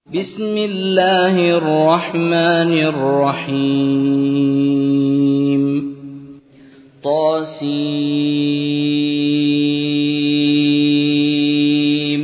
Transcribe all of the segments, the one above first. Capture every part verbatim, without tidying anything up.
بسم الله الرحمن الرحيم طاسيم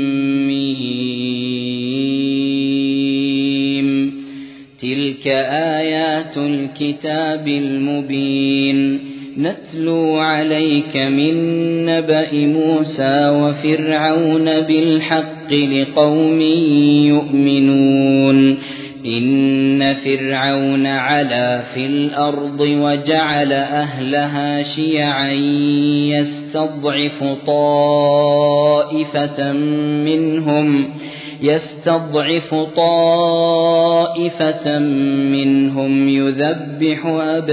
ميم تلك آيات الكتاب المبين نتلو عليك من نبأ موسى وفرعون بالحق لقوم يؤمنون إن فرعون علا في الأرض وجعل أهلها شيعا يستضعف طائفة منهم يستضعف طائفة منهم يذبح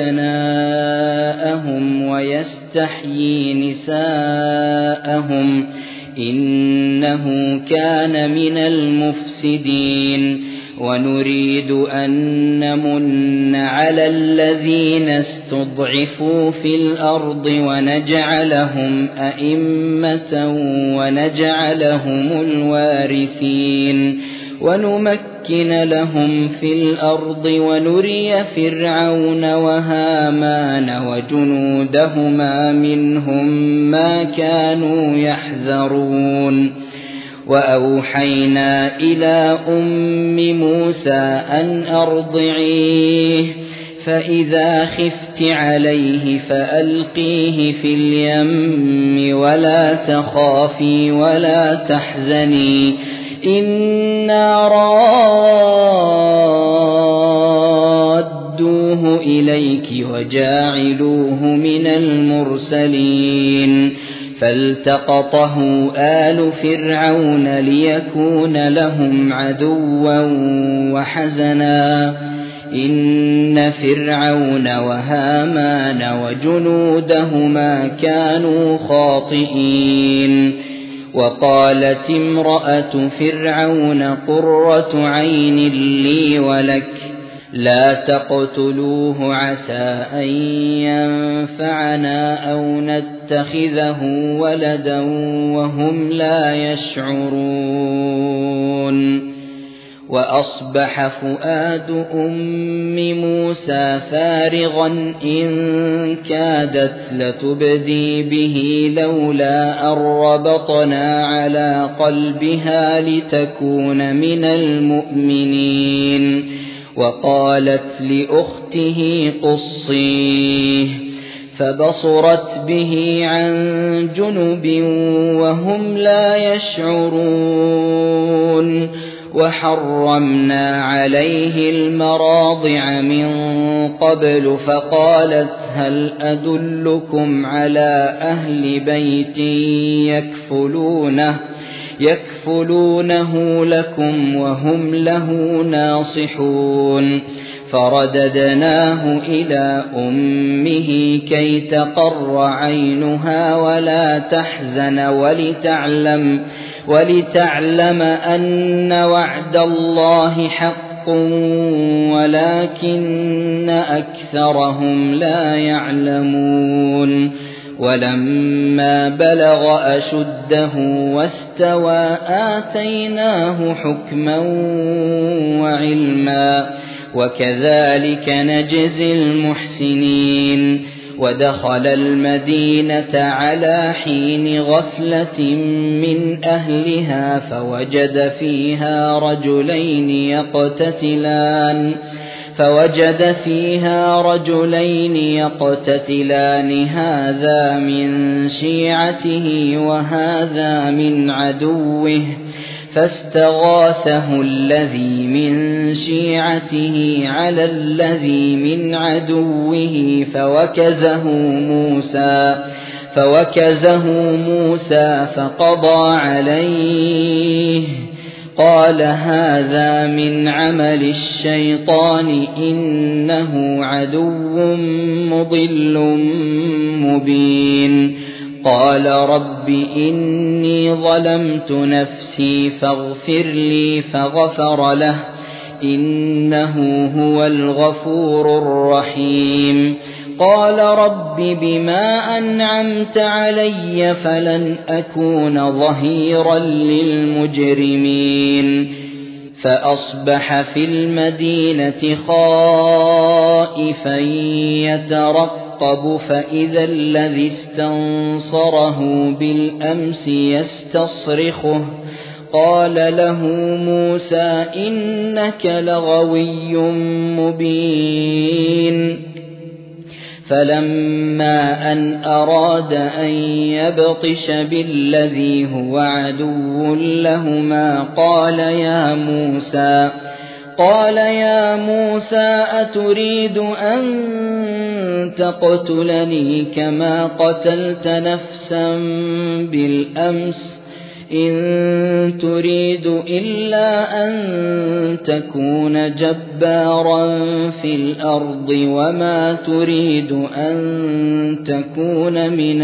أبناءهم ويستحيي نساءهم إنه كان من المفسدين ونريد أن نمن على الذين استضعفوا في الأرض ونجعلهم أئمة ونجعلهم الوارثين ونمكن لهم في الأرض ونري فرعون وهامان وجنودهما منهم ما كانوا يحذرون وأوحينا إلى أم موسى أن أرضعيه فإذا خفت عليه فألقيه في اليم ولا تخافي ولا تحزني إنا رادوه إليك وجاعلوه من المرسلين فالتقطه آل فرعون ليكون لهم عدوا وحزنا إن فرعون وهامان وجنودهما كانوا خاطئين وقالت امرأة فرعون قرة عين لي ولك لا تقتلوه عسى أن ينفعنا أو نتخذه ولدا وهم لا يشعرون وأصبح فؤاد أم موسى فارغا إن كادت لتبدي به لولا أن ربطنا على قلبها لتكون من المؤمنين وقالت لأخته قصيه فبصرت به عن جنب وهم لا يشعرون وحرمنا عليه المراضع من قبل فقالت هل أدلكم على أهل بيت يكفلونه يكفلونه لكم وهم له ناصحون فرددناه إلى أمه كي تقر عينها ولا تحزن ولتعلم ولتعلم أن وعد الله حق ولكن أكثرهم لا يعلمون ولما بلغ أشده واستوى آتيناه حكما وعلما وكذلك نجزي المحسنين ودخل المدينة على حين غفلة من أهلها فوجد فيها رجلين يقتتلان فوجد فيها رجلين يقتتلان هذا من شيعته وهذا من عدوه فاستغاثه الذي من شيعته على الذي من عدوه فوكزه موسى فوكزه موسى فقضى عليه قال هذا من عمل الشيطان إنه عدو مضل مبين قال رب إني ظلمت نفسي فاغفر لي فغفر له إنه هو الغفور الرحيم قال رب بما أنعمت علي فلن أكون ظهيرا للمجرمين فأصبح في المدينة خائفا يترقب فإذا الذي استنصره بالأمس يستصرخه قال له موسى إنك لغوي مبين فلما أن أراد أن يبطش بالذي هو عدو لهما قال يا موسى قال يا موسى أتريد أن تقتلني كما قتلت نفسا بالأمس إن تريد إلا أن تكون جبارا في الأرض وما تريد أن تكون من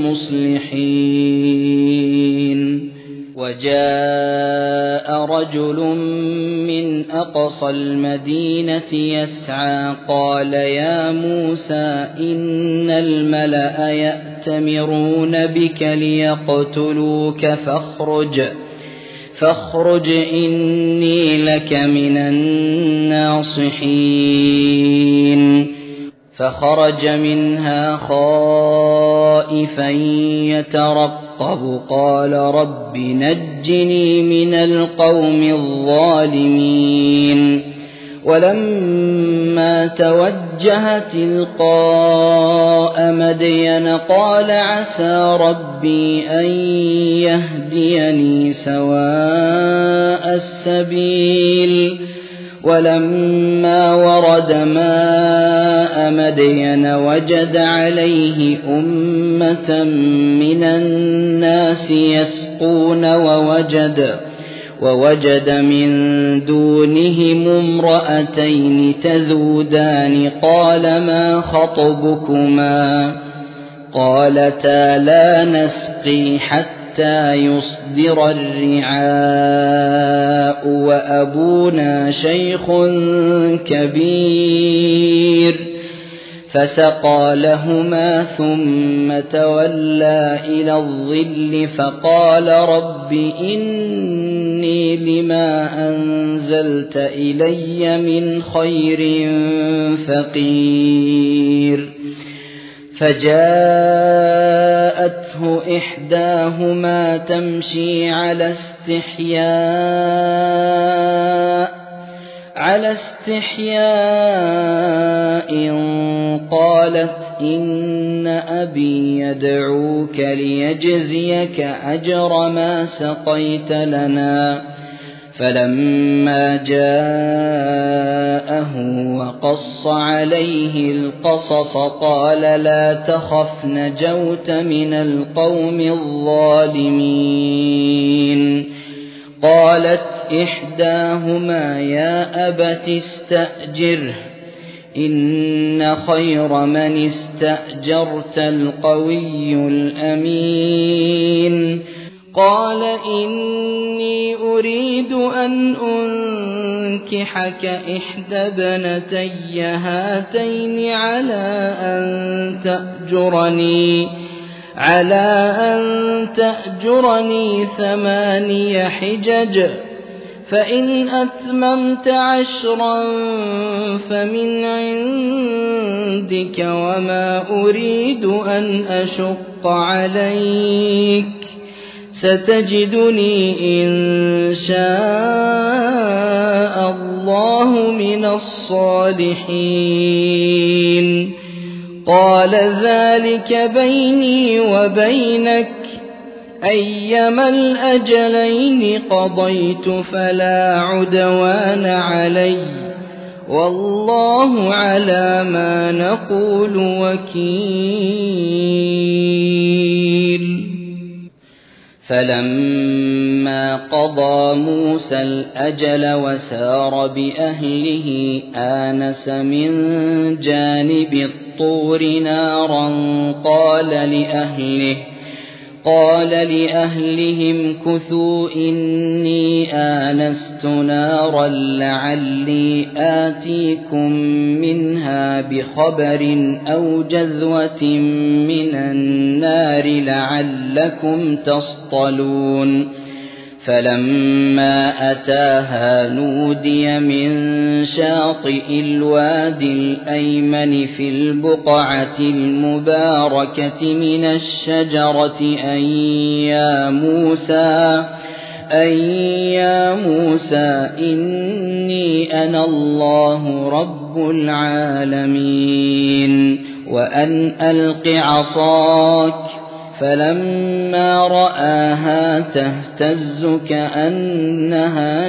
المصلحين وجاء رجل من أقصى المدينة يسعى قال يا موسى إن الملأ يأتمرون بك ليقتلوك فاخرج فاخرج إني لك من الناصحين فخرج منها خائفا يترقب قال رب نجني من القوم الظالمين ولما توجه تلقاء مدين قال عسى ربي أن يهديني سواء السبيل ولما ورد ماء مدين وجد عليه أمة من الناس يسقون ووجد ووجد من دونهم امرأتين تذودان قال ما خطبكما قالتا لا نسقي حتى يصدر الرعاء وأبونا شيخ كبير فسقى لهما ثم تولى إلى الظل فقال رب إني لما أنزلت إلي من خير فقير فجاءته إحداهما تمشي على استحياء على استحياء قالت إن أبي يدعوك ليجزيك أجر ما سقيت لنا فلما جاءه وقص عليه القصص قال لا تخف نجوت من القوم الظالمين قالت إحداهما يا أبت استأجره إن خير من استأجرت القوي الأمين قال إني أريد أن أنكحك إحدى ابنتي هاتين على أن تأجرني على أن تأجرني ثماني حجج فإن أتممت عشرا فمن عندك وما أريد أن أشق عليك ستجدني إن شاء الله من الصالحين قال ذلك بيني وبينك أيما الأجلين قضيت فلا عدوان علي والله على ما نقول وكيل فلما قضى موسى الأجل وسار بأهله آنس من جانب الطور نارا قال لأهله قال لأهلهم كثوا إني آنست نارا لعلي آتيكم منها بخبر أو جذوة من النار لعلكم تصطلون فلما أتاها نودي من شاطئ الوادي الأيمن في البقعة المباركة من الشجرة أن يا موسى أن يا موسى إني أنا الله رب العالمين وأن ألق عصاك فلما رآها تهتز كأنها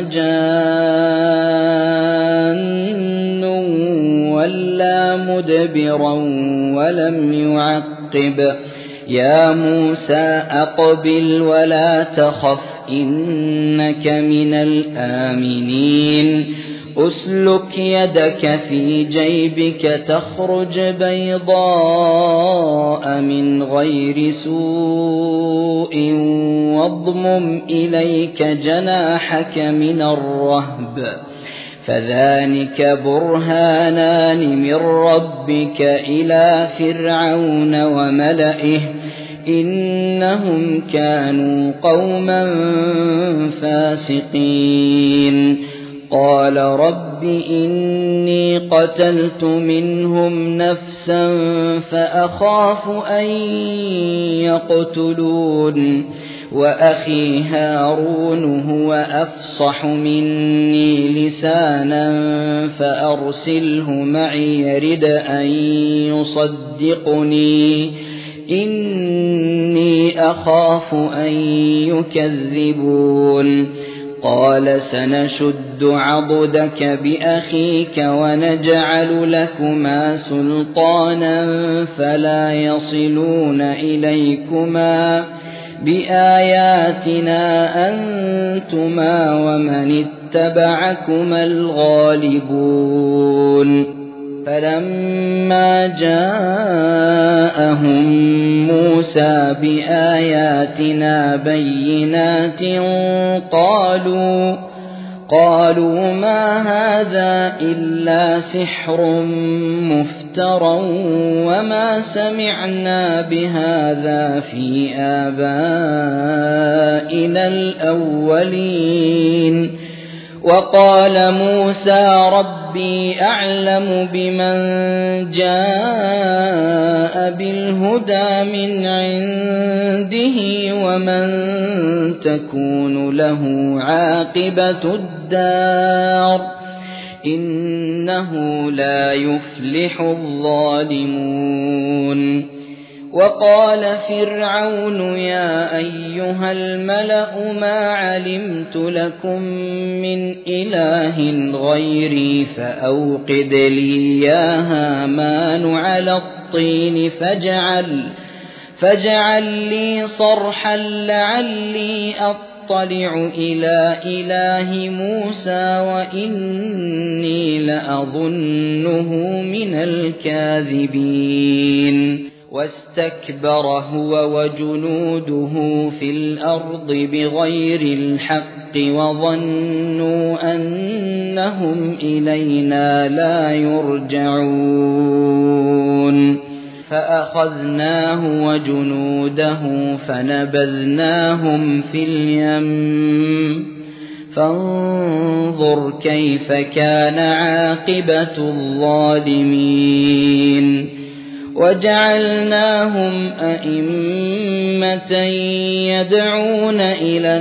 جان ولا مدبرا ولم يعقب يا موسى أقبل ولا تخف إنك من الآمنين أسلك يدك في جيبك تخرج بيضاء من غير سوء واضمم إليك جناحك من الرهب فذلك برهانان من ربك إلى فرعون وملئه إنهم كانوا قوما فاسقين قال رب إني قتلت منهم نفسا فأخاف أن يقتلون وأخي هارون هو أفصح مني لسانا فأرسله معي يرد أن يصدقني إني أخاف أن يكذبون قال سنشد عضدك بأخيك ونجعل لكما سلطانا فلا يصلون إليكما بآياتنا أنتما ومن اتبعكما الغالبون فلما جاءهم موسى بآياتنا بينات قالوا قالوا ما هذا إلا سحر مفترى وما سمعنا بهذا في آبائنا الأولين وقال موسى ربي أعلم بمن جاء بالهدى من عنده ومن تكون له عاقبة الدار إنه لا يفلح الظالمون وقال فرعون يا أيها الملأ ما علمت لكم من إله غيري فأوقد لي يا هامان على الطين فاجعل فاجعل لي صرحا لعلي أطلع إلى إله موسى وإني لأظنه من الكاذبين واستكبر هو وجنوده في الأرض بغير الحق وظنوا أنهم إلينا لا يرجعون فأخذناه وجنوده فنبذناهم في اليم فانظر كيف كان عاقبة الظالمين وجعلناهم أئمة يدعون إلى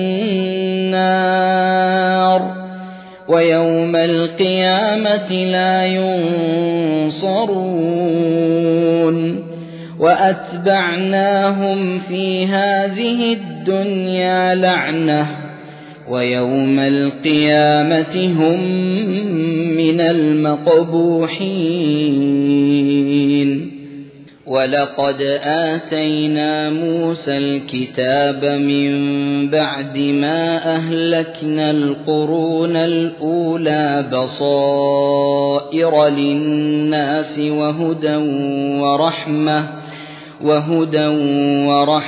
النار ويوم القيامة لا ينصرون وأتبعناهم في هذه الدنيا لعنة ويوم القيامة هم من المقبوحين ولقد آتينا موسى الكتاب من بعد ما أهلكنا القرون الأولى بصائر للناس وهدى ورحمة وهدى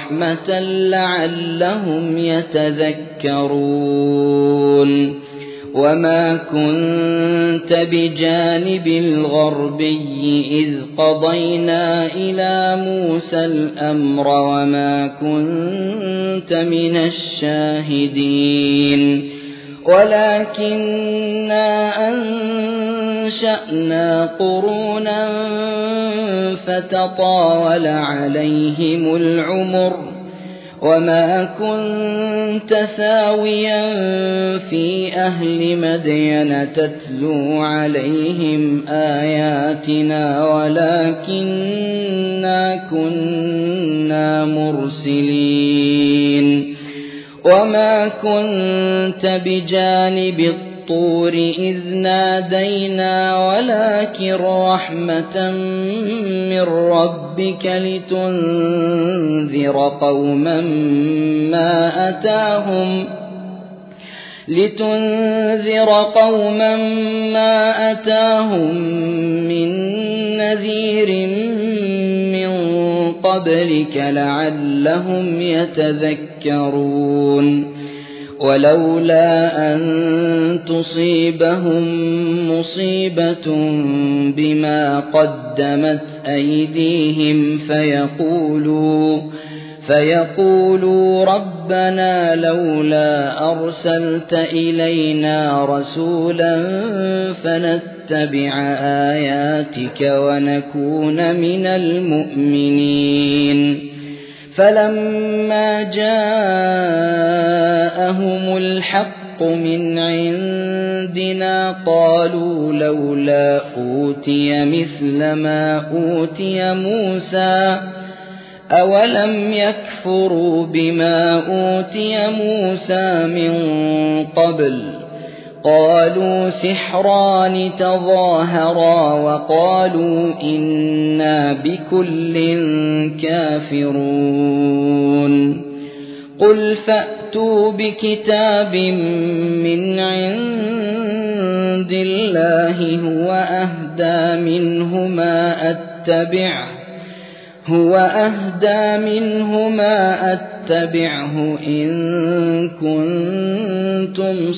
ورحمة لعلهم يتذكرون وما كنت بجانب الغربي إذ قضينا إلى موسى الأمر وما كنت من الشاهدين ولكننا أنشأنا قرونا فتطاول عليهم العمر وما كنت ثاويا في أهل مدين تتلو عليهم آياتنا ولكننا كنا مرسلين وما كنت بجانب الطور إذ نادينا ولكن رحمة من ربك لتنذر قوما ما أتاهم لتنذر قوما ما أتاهم من نذير من قبلك لعلهم يتذكرون ولولا أن تصيبهم مصيبة بما قدمت أيديهم فيقولوا فيقولوا ربنا لولا أرسلت إلينا رسولا فنتبع آياتك ونكون من المؤمنين فلما جاءهم الحق من عندنا قالوا لولا أوتي مثل ما أوتي موسى أولم يكفروا بما أوتي موسى من قبل قالوا سحران تظاهرا وقالوا إنا بكل كافرون قل فأتوا بكتاب من عند الله هو أهدى منه ما أتبعه هو أهدى منه ما أتبعه إن كنتم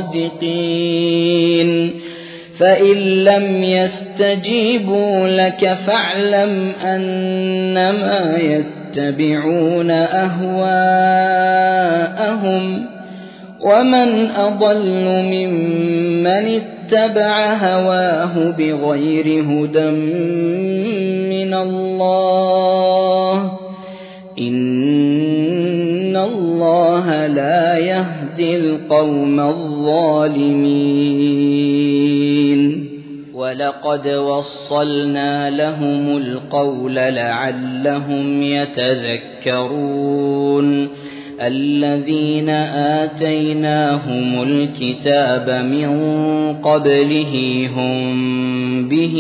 صادقين فإن لم يستجيبوا لك فاعلم أنما يتبعون أهواءهم ومن أضل ممن اتبع هواه بغير هدى من الله إن الله لا يهدي القوم الظالمين ولقد وصلنا لهم القول لعلهم يتذكرون الذين آتيناهم الكتاب من قبله هم به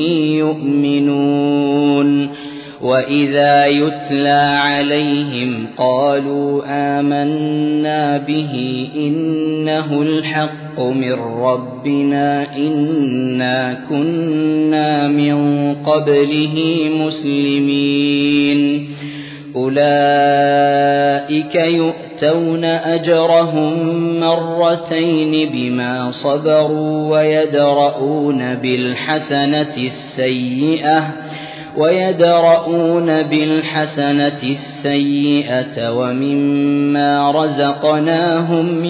يؤمنون وإذا يتلى عليهم قالوا آمنا به إنه الحق من ربنا إنا كنا من قبله مسلمين أولئك يؤتون أجرهم مرتين بما صبروا ويدرؤون بالحسنة السيئة ويدرؤون بالحسنة السيئة ومما رزقناهم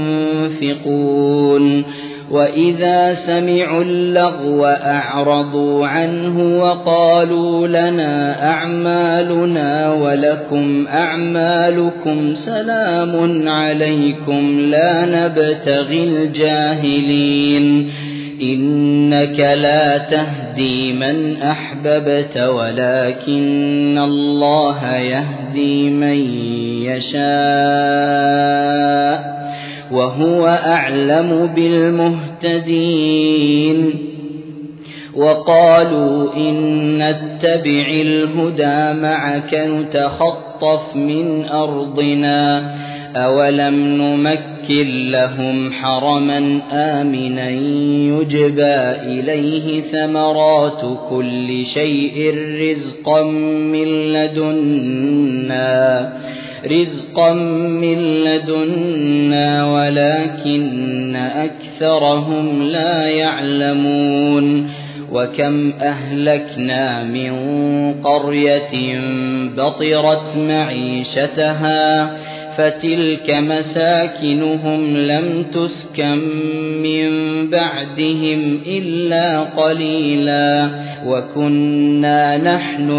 ينفقون وإذا سمعوا اللغو أعرضوا عنه وقالوا لنا أعمالنا ولكم أعمالكم سلام عليكم لا نبتغي الجاهلين إنك لا تهدي من أحببت ولكن الله يهدي من يشاء وهو أعلم بالمهتدين وقالوا إن نتبع الهدى معك نتخطف من أرضنا أولم نمكن لهم حرما آمنا يجبى إليه ثمرات كل شيء رزقا من لدنا رزقا من لدنا ولكن أكثرهم لا يعلمون وكم أهلكنا من قرية بطرت معيشتها فتلك مساكنهم لم تسكن من بعدهم إلا قليلا وكنا نحن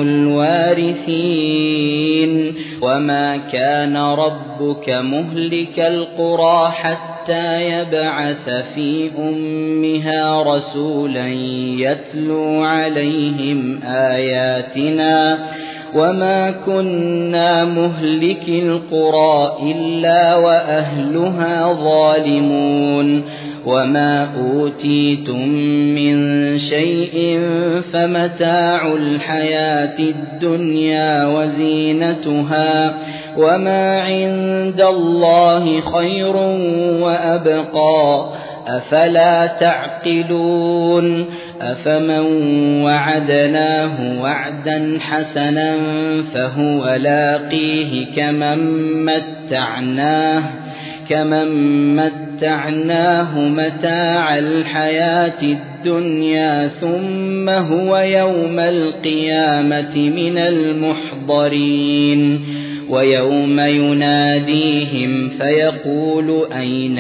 الوارثين وما كان ربك مهلك القرى حتى يبعث في أمها رسولا يتلو عليهم آياتنا وما كنا مهلك القرى إلا وأهلها ظالمون وما أوتيتم من شيء فمتاع الحياة الدنيا وزينتها وما عند الله خير وأبقى أفلا تعقلون أفمن وعدناه وعدا حسنا فهو لاقيه كمن متعناه كمن متعناه متاع الحياة الدنيا ثم هو يوم القيامة من المحضرين ويوم يناديهم فيقول أين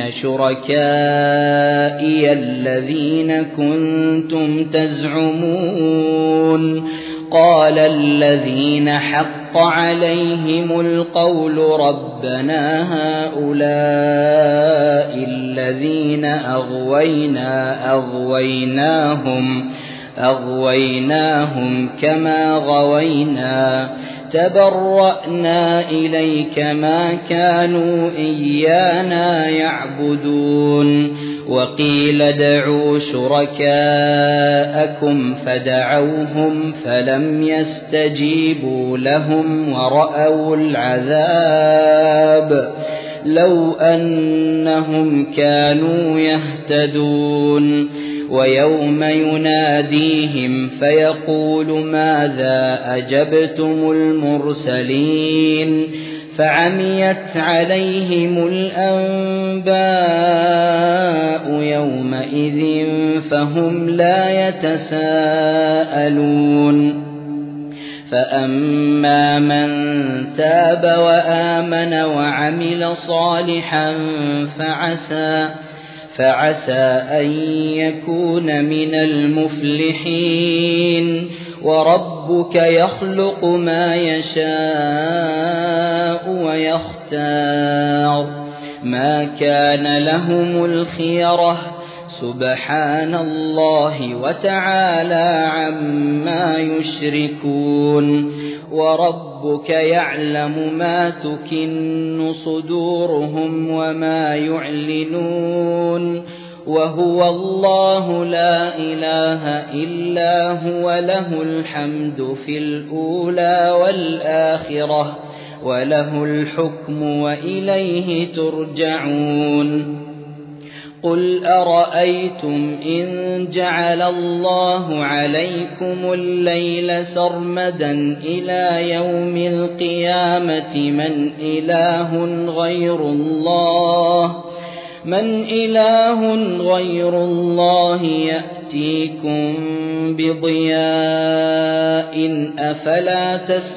شركائي الذين كنتم تزعمون قال الذين حق عليهم القول ربنا هؤلاء الذين أغوينا أغويناهم أغويناهم كما غوينا تبرأنا إليك ما كانوا إيانا يعبدون وقيل ادعوا شركاءكم فدعوهم فلم يستجيبوا لهم ورأوا العذاب لو أنهم كانوا يهتدون ويوم يناديهم فيقول ماذا أجبتم المرسلين فعميت عليهم الأنباء يومئذ فهم لا يتساءلون فأما من تاب وآمن وعمل صالحا فعسى فعسى أن يكون من المفلحين وربك يخلق ما يشاء ويختار ما كان لهم الخيرة سبحان الله وتعالى عما يشركون وربك يعلم ما تكن صدورهم وما يعلنون وهو الله لا إله إلا هو له الحمد في الأولى والآخرة وله الحكم وإليه ترجعون قل أرأيتم إن جعل الله عليكم الليل سرمدا إلى يوم القيامة من إله غير الله من إله غير الله يأتيكم بضياء أفلا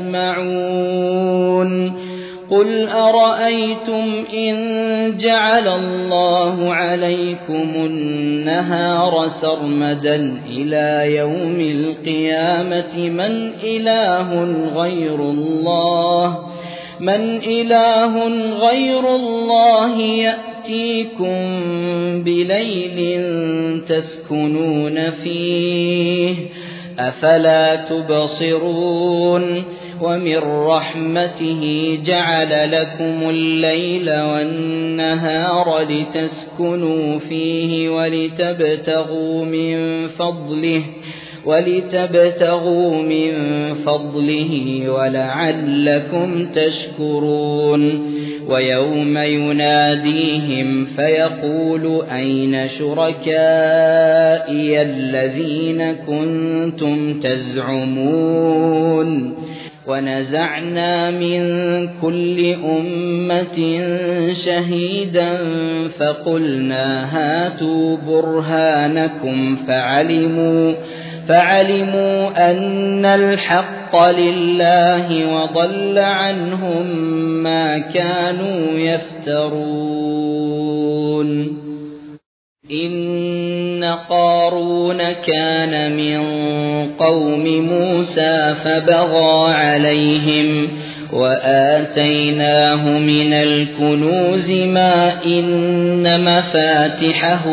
تسمعون قل أرأيتم إن جعل الله عليكم النهار سرمدا إلى يوم القيامة من إله غير الله من إله غير الله يأتيكم بليل تسكنون فيه أفلا تبصرون ومن رحمته جعل لكم الليل والنهار لتسكنوا فيه ولتبتغوا من فضله ولتبتغوا من فضله ولعلكم تشكرون ويوم يناديهم فيقول أين شركائي الذين كنتم تزعمون ونزعنا من كل أمة شهيدا فقلنا هاتوا برهانكم فعلموا, فعلموا أن الحق لله وضل عنهم ما كانوا يفترون. إن قارون كان من قوم موسى فبغى عليهم وآتيناه من الكنوز ما إن مفاتحه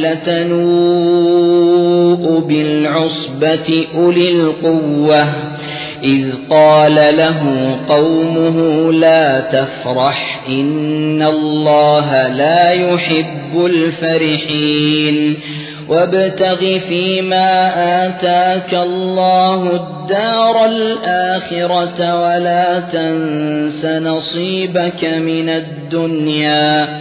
لتنوء بالعصبة أولي القوة إذ قال له قومه لا تفرح إن الله لا يحب الفرحين وابتغ فيما آتاك الله الدار الآخرة ولا تنس نصيبك من الدنيا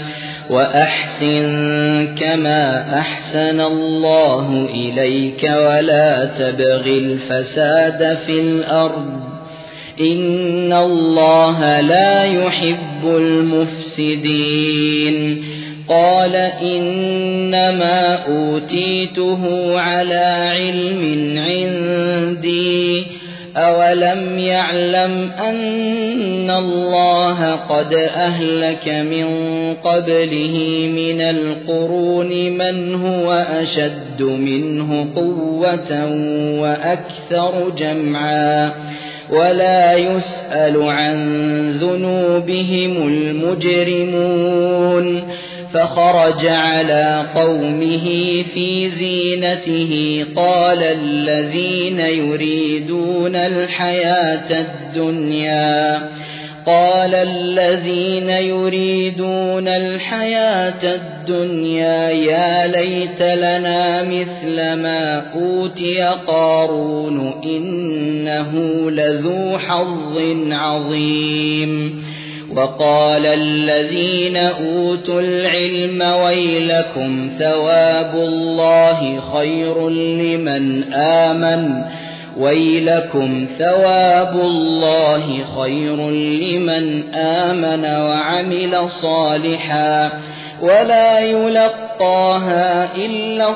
وأحسن كما أحسن الله إليك ولا تبغ الفساد في الأرض إن الله لا يحب المفسدين. قال إنما أوتيته على علم عندي أولم يعلم أن الله قد أهلك من قبله من القرون من هو أشد منه قوة وأكثر جمعا ولا يسأل عن ذنوبهم المجرمون. فخرج على قومه في زينته قال الذين يريدون الحياة الدنيا قال الذين يريدون الحياة الدنيا يا ليت لنا مثل ما أوتي قارون إنه لذو حظ عظيم. وقال الذين أوتوا العلم ويلكم ثواب الله خير لمن آمن ويلكم ثواب الله خير لمن آمن وعمل صالحا ولا يلقاها إلا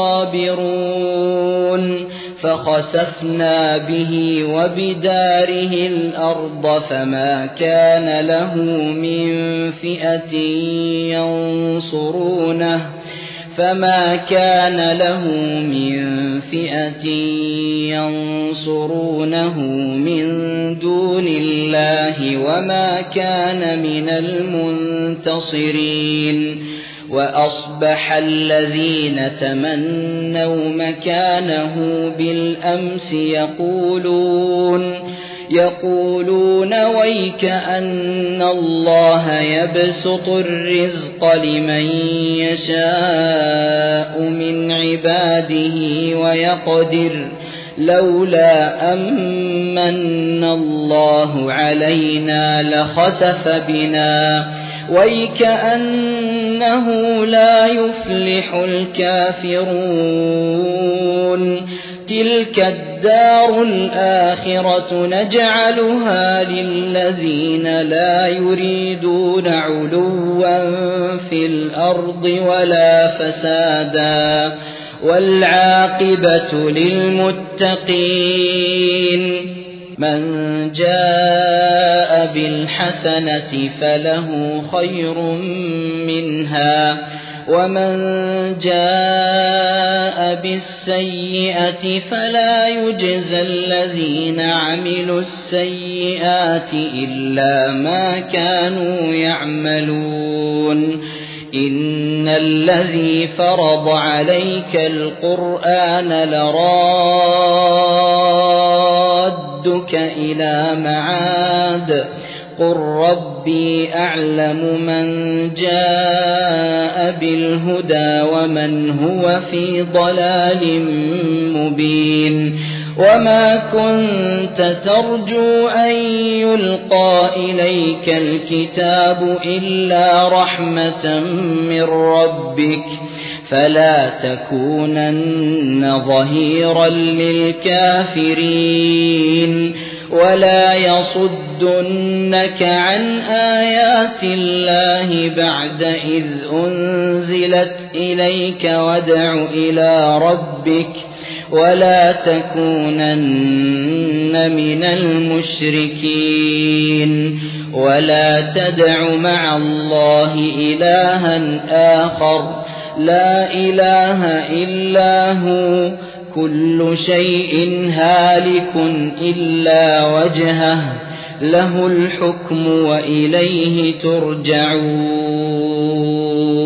الصابرون. فخسفنا به وبداره الأرض فما كان له من فئة ينصرونه فما كان له من فئة ينصرونه من دون الله وما كان من المنتصرين. وأصبح الذين تمنوا مكانه بالأمس يقولون يقولون ويك أن الله يبسط الرزق لمن يشاء من عباده ويقدر لولا أمن الله علينا لخسف بنا ويكأنه لا يفلح الكافرون. تلك الدار الآخرة نجعلها للذين لا يريدون علوا في الأرض ولا فسادا والعاقبة للمتقين. من جاء بالحسنة فله خير منها ومن جاء بالسيئة فلا يجزى الذين عملوا السيئات إلا ما كانوا يعملون. إن الذي فرض عليك القرآن لرادك إلى معاد قل ربي أعلم من جاء بالهدى ومن هو في ضلال مبين. وما كنت ترجو أن يلقى إليك الكتاب إلا رحمة من ربك فلا تكونن ظهيرا للكافرين. ولا يصدنك عن آيات الله بعد إذ أنزلت إليك وادع إلى ربك ولا تكونن من المشركين ولا تدع مع الله إلها آخر لا إله إلا هو كل شيء هالك إلا وجهه له الحكم وإليه ترجعون.